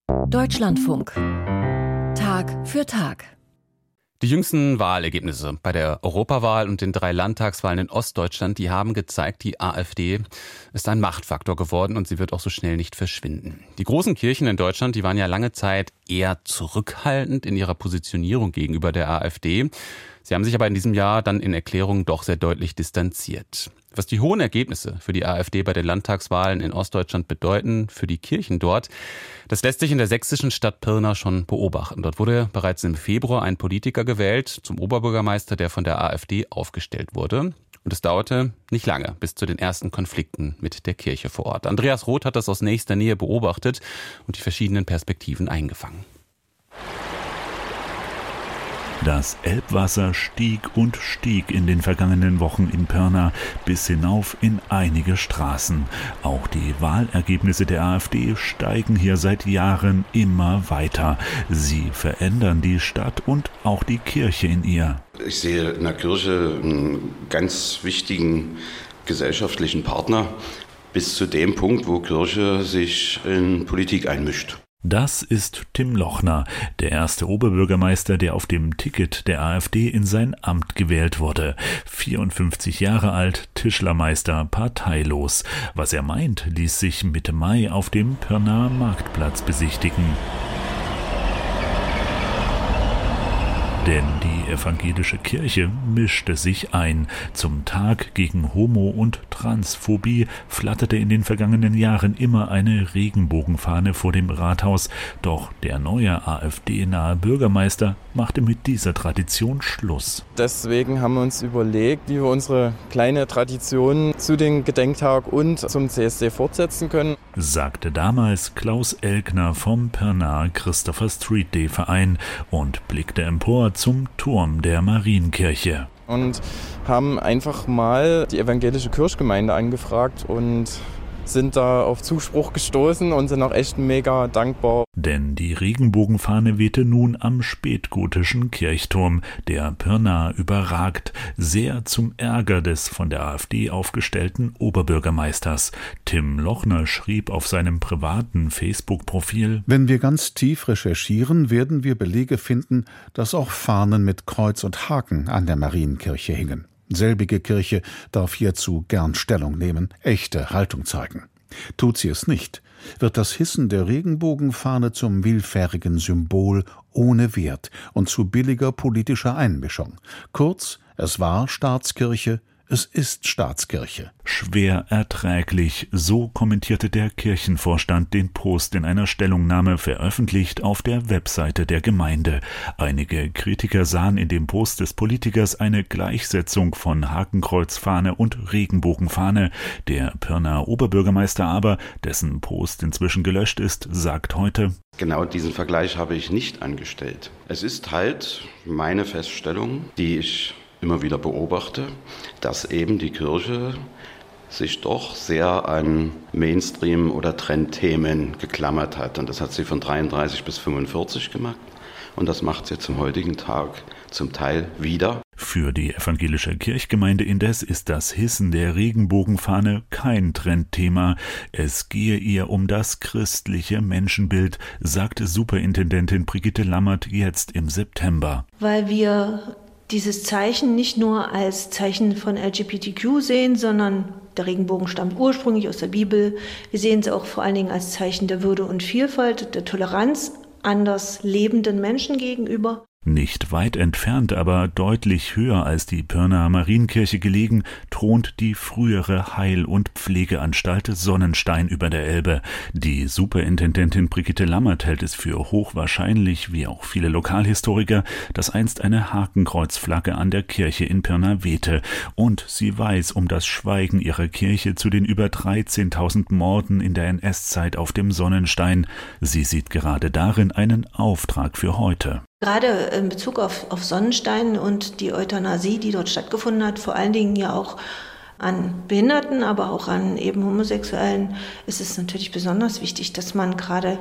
Deutschlandfunk. Tag für Tag. Die jüngsten Wahlergebnisse bei der Europawahl und den 3 Landtagswahlen in Ostdeutschland, die haben gezeigt, die AfD ist ein Machtfaktor geworden und sie wird auch so schnell nicht verschwinden. Die großen Kirchen in Deutschland, die waren ja lange Zeit eher zurückhaltend in ihrer Positionierung gegenüber der AfD. Sie haben sich aber in diesem Jahr dann in Erklärungen doch sehr deutlich distanziert. Was die hohen Ergebnisse für die AfD bei den Landtagswahlen in Ostdeutschland bedeuten, für die Kirchen dort, das lässt sich in der sächsischen Stadt Pirna schon beobachten. Dort wurde bereits im Februar ein Politiker gewählt zum Oberbürgermeister, der von der AfD aufgestellt wurde. Und es dauerte nicht lange bis zu den ersten Konflikten mit der Kirche vor Ort. Andreas Roth hat das aus nächster Nähe beobachtet und die verschiedenen Perspektiven eingefangen. Das Elbwasser stieg und stieg in den vergangenen Wochen in Pirna bis hinauf in einige Straßen. Auch die Wahlergebnisse der AfD steigen hier seit Jahren immer weiter. Sie verändern die Stadt und auch die Kirche in ihr. Ich sehe in der Kirche einen ganz wichtigen gesellschaftlichen Partner bis zu dem Punkt, wo Kirche sich in Politik einmischt. Das ist Tim Lochner, der erste Oberbürgermeister, der auf dem Ticket der AfD in sein Amt gewählt wurde. 54 Jahre alt, Tischlermeister, parteilos. Was er meint, ließ sich Mitte Mai auf dem Pirnaer Marktplatz besichtigen. Denn die evangelische Kirche mischte sich ein. Zum Tag gegen Homo- und Transphobie flatterte in den vergangenen Jahren immer eine Regenbogenfahne vor dem Rathaus. Doch der neue AfD-nahe Bürgermeister machte mit dieser Tradition Schluss. Deswegen haben wir uns überlegt, wie wir unsere kleine Tradition zu den Gedenktag und zum CSD fortsetzen können, sagte damals Klaus Elkner vom Pirnaer Christopher Street Day Verein und blickte empor zum Turm der Marienkirche. Und haben einfach mal die evangelische Kirchgemeinde angefragt und sind da auf Zuspruch gestoßen und sind auch echt mega dankbar. Denn die Regenbogenfahne wehte nun am spätgotischen Kirchturm, der Pirna überragt, sehr zum Ärger des von der AfD aufgestellten Oberbürgermeisters. Tim Lochner schrieb auf seinem privaten Facebook-Profil: Wenn wir ganz tief recherchieren, werden wir Belege finden, dass auch Fahnen mit Kreuz und Haken an der Marienkirche hingen. Selbige Kirche darf hierzu gern Stellung nehmen, echte Haltung zeigen. Tut sie es nicht, wird das Hissen der Regenbogenfahne zum willfährigen Symbol ohne Wert und zu billiger politischer Einmischung. Kurz, es war Staatskirche, es ist Staatskirche. Schwer erträglich, so kommentierte der Kirchenvorstand den Post in einer Stellungnahme, veröffentlicht auf der Webseite der Gemeinde. Einige Kritiker sahen in dem Post des Politikers eine Gleichsetzung von Hakenkreuzfahne und Regenbogenfahne. Der Pirnaer Oberbürgermeister aber, dessen Post inzwischen gelöscht ist, sagt heute: Genau diesen Vergleich habe ich nicht angestellt. Es ist halt meine Feststellung, die ich immer wieder beobachte, dass eben die Kirche sich doch sehr an Mainstream- oder Trendthemen geklammert hat. Und das hat sie von 33 bis 45 gemacht. Und das macht sie zum heutigen Tag zum Teil wieder. Für die evangelische Kirchgemeinde indes ist das Hissen der Regenbogenfahne kein Trendthema. Es gehe ihr um das christliche Menschenbild, sagte Superintendentin Brigitte Lammert jetzt im September. Weil wir dieses Zeichen nicht nur als Zeichen von LGBTQ sehen, sondern der Regenbogen stammt ursprünglich aus der Bibel. Wir sehen es auch vor allen Dingen als Zeichen der Würde und Vielfalt, der Toleranz anders lebenden Menschen gegenüber. Nicht weit entfernt, aber deutlich höher als die Pirnaer Marienkirche gelegen, thront die frühere Heil- und Pflegeanstalt Sonnenstein über der Elbe. Die Superintendentin Brigitte Lammert hält es für hochwahrscheinlich, wie auch viele Lokalhistoriker, dass einst eine Hakenkreuzflagge an der Kirche in Pirna wehte. Und sie weiß um das Schweigen ihrer Kirche zu den über 13.000 Morden in der NS-Zeit auf dem Sonnenstein. Sie sieht gerade darin einen Auftrag für heute. Gerade in Bezug auf Sonnenstein und die Euthanasie, die dort stattgefunden hat, vor allen Dingen ja auch an Behinderten, aber auch an eben Homosexuellen, ist es natürlich besonders wichtig, dass man gerade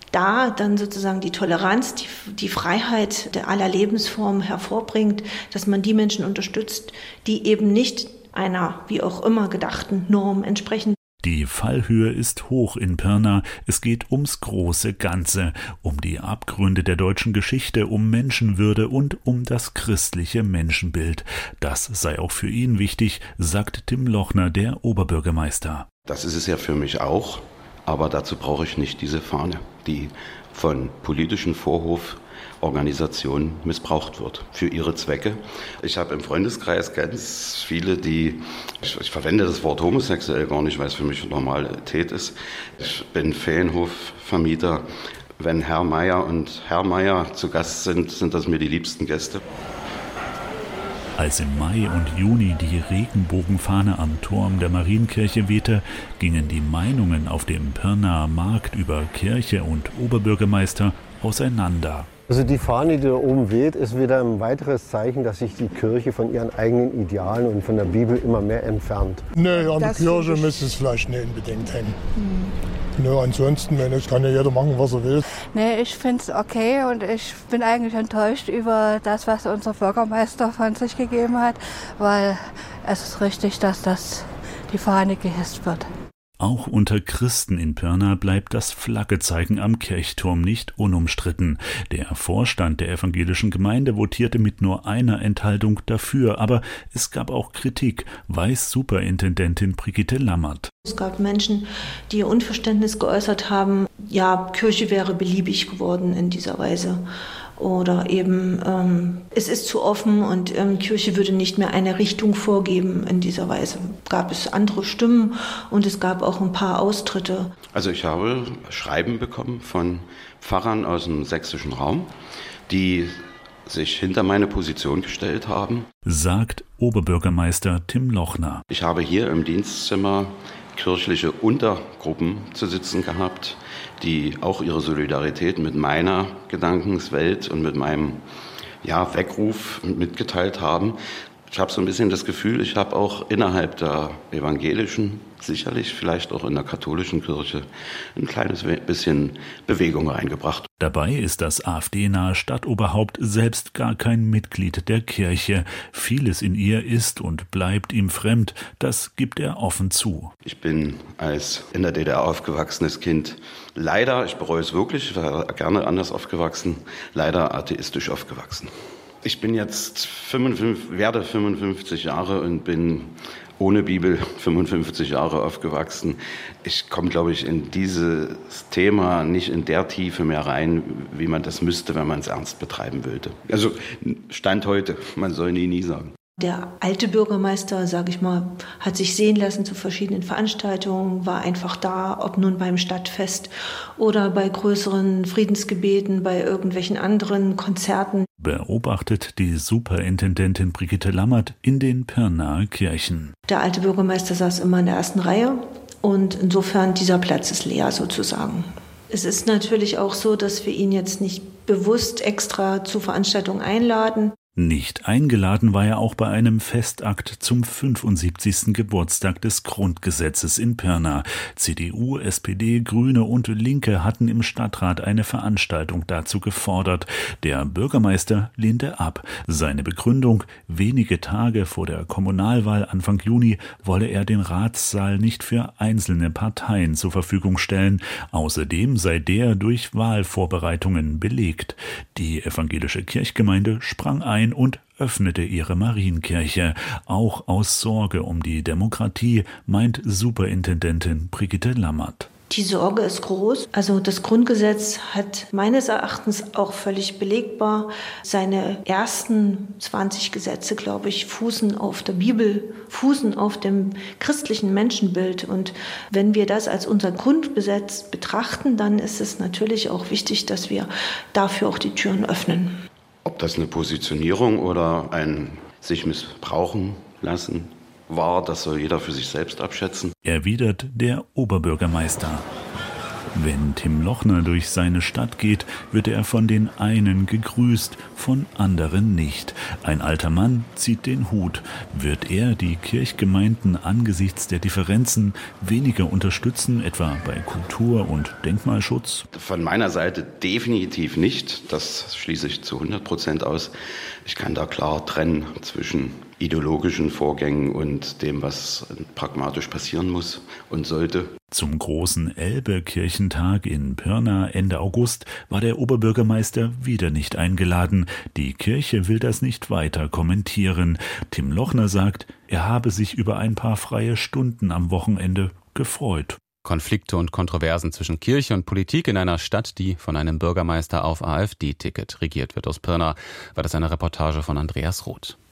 da dann sozusagen die Toleranz, die Freiheit aller Lebensformen hervorbringt, dass man die Menschen unterstützt, die eben nicht einer wie auch immer gedachten Norm entsprechen. Die Fallhöhe ist hoch in Pirna. Es geht ums große Ganze, um die Abgründe der deutschen Geschichte, um Menschenwürde und um das christliche Menschenbild. Das sei auch für ihn wichtig, sagt Tim Lochner, der Oberbürgermeister. Das ist es ja für mich auch, aber dazu brauche ich nicht diese Fahne, die von politischen Vorhoforganisationen missbraucht wird für ihre Zwecke. Ich habe im Freundeskreis ganz viele, ich verwende das Wort homosexuell gar nicht, weil es für mich Normalität ist. Ich bin Ferienhofvermieter. Wenn Herr Meier und Herr Meier zu Gast sind, sind das mir die liebsten Gäste. Als im Mai und Juni die Regenbogenfahne am Turm der Marienkirche wehte, gingen die Meinungen auf dem Pirnaer Markt über Kirche und Oberbürgermeister auseinander. Also die Fahne, die da oben weht, ist wieder ein weiteres Zeichen, dass sich die Kirche von ihren eigenen Idealen und von der Bibel immer mehr entfernt. Nee, an der Kirche müsste es vielleicht nicht unbedingt hängen. Nö, ansonsten, das kann ja jeder machen, was er will. Nee, ich finde es okay und ich bin eigentlich enttäuscht über das, was unser Bürgermeister von sich gegeben hat, weil es ist richtig, dass die Fahne gehisst wird. Auch unter Christen in Pirna bleibt das Flaggezeigen am Kirchturm nicht unumstritten. Der Vorstand der evangelischen Gemeinde votierte mit nur einer Enthaltung dafür, aber es gab auch Kritik, weiß Superintendentin Brigitte Lammert. Es gab Menschen, die ihr Unverständnis geäußert haben, ja, Kirche wäre beliebig geworden in dieser Weise. Oder eben, es ist zu offen und Kirche würde nicht mehr eine Richtung vorgeben. In dieser Weise gab es andere Stimmen und es gab auch ein paar Austritte. Also ich habe Schreiben bekommen von Pfarrern aus dem sächsischen Raum, die sich hinter meine Position gestellt haben, sagt Oberbürgermeister Tim Lochner. Ich habe hier im Dienstzimmer kirchliche Untergruppen zu sitzen gehabt, die auch ihre Solidarität mit meiner Gedankenswelt und mit meinem Weckruf mitgeteilt haben. Ich habe so ein bisschen das Gefühl, ich habe auch innerhalb der evangelischen, sicherlich vielleicht auch in der katholischen Kirche, ein kleines bisschen Bewegung reingebracht. Dabei ist das AfD-nahe Stadtoberhaupt selbst gar kein Mitglied der Kirche. Vieles in ihr ist und bleibt ihm fremd, das gibt er offen zu. Ich bin als in der DDR aufgewachsenes Kind leider, ich bereue es wirklich, ich wäre gerne anders aufgewachsen, leider atheistisch aufgewachsen. Ich bin jetzt werde 55 Jahre und bin ohne Bibel 55 Jahre aufgewachsen. Ich komme, glaube ich, in dieses Thema nicht in der Tiefe mehr rein, wie man das müsste, wenn man es ernst betreiben würde. Also Stand heute, man soll nie sagen. Der alte Bürgermeister, sage ich mal, hat sich sehen lassen zu verschiedenen Veranstaltungen, war einfach da, ob nun beim Stadtfest oder bei größeren Friedensgebeten, bei irgendwelchen anderen Konzerten. Beobachtet die Superintendentin Brigitte Lammert in den Pirnaer Kirchen. Der alte Bürgermeister saß immer in der ersten Reihe und insofern dieser Platz ist leer sozusagen. Es ist natürlich auch so, dass wir ihn jetzt nicht bewusst extra zu Veranstaltungen einladen. Nicht eingeladen war er auch bei einem Festakt zum 75. Geburtstag des Grundgesetzes in Pirna. CDU, SPD, Grüne und Linke hatten im Stadtrat eine Veranstaltung dazu gefordert. Der Bürgermeister lehnte ab. Seine Begründung: wenige Tage vor der Kommunalwahl Anfang Juni wolle er den Ratssaal nicht für einzelne Parteien zur Verfügung stellen. Außerdem sei der durch Wahlvorbereitungen belegt. Die evangelische Kirchgemeinde sprang ein und öffnete ihre Marienkirche, auch aus Sorge um die Demokratie, meint Superintendentin Brigitte Lammert. Die Sorge ist groß. Also das Grundgesetz hat meines Erachtens auch völlig belegbar seine ersten 20 Gesetze, glaube ich, fußen auf der Bibel, fußen auf dem christlichen Menschenbild. Und wenn wir das als unser Grundgesetz betrachten, dann ist es natürlich auch wichtig, dass wir dafür auch die Türen öffnen. Ob das eine Positionierung oder ein sich missbrauchen lassen war, das soll jeder für sich selbst abschätzen. Erwidert der Oberbürgermeister. Wenn Tim Lochner durch seine Stadt geht, wird er von den einen gegrüßt, von anderen nicht. Ein alter Mann zieht den Hut. Wird er die Kirchgemeinden angesichts der Differenzen weniger unterstützen, etwa bei Kultur- und Denkmalschutz? Von meiner Seite definitiv nicht. Das schließe ich zu 100% aus. Ich kann da klar trennen zwischen ideologischen Vorgängen und dem, was pragmatisch passieren muss und sollte. Zum großen Elbe-Kirchentag in Pirna Ende August war der Oberbürgermeister wieder nicht eingeladen. Die Kirche will das nicht weiter kommentieren. Tim Lochner sagt, er habe sich über ein paar freie Stunden am Wochenende gefreut. Konflikte und Kontroversen zwischen Kirche und Politik in einer Stadt, die von einem Bürgermeister auf AfD-Ticket regiert wird. Aus Pirna war das eine Reportage von Andreas Roth.